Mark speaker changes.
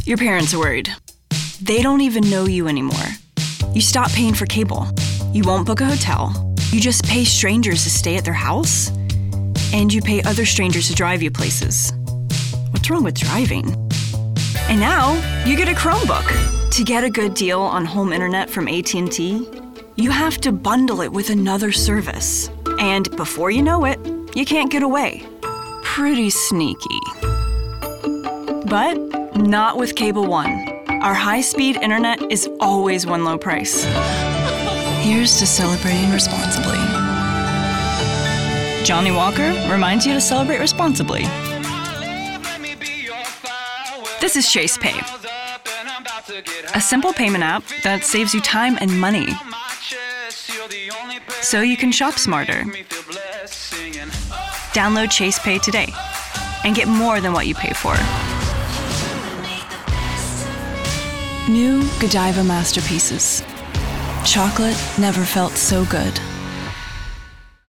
Speaker 1: Your parents are worried. They don't even know you anymore. You stop paying for cable. You won't book a hotel. You just pay strangers to stay at their house. And you pay other strangers to drive you places. What's wrong with driving? And now, you get a Chromebook. To get a good deal on home internet from AT&T, you have to bundle it with another service. And before you know it, you can't get away. Pretty sneaky. But not with Cable One. Our high-speed internet is always one low price. Here's to celebrating responsibly. Johnny Walker reminds you to celebrate responsibly. This is Chase Pay, a simple payment app that saves you time and money so you can shop smarter. Download Chase Pay today and get more than what you pay for. New Godiva masterpieces. Chocolate never felt so good.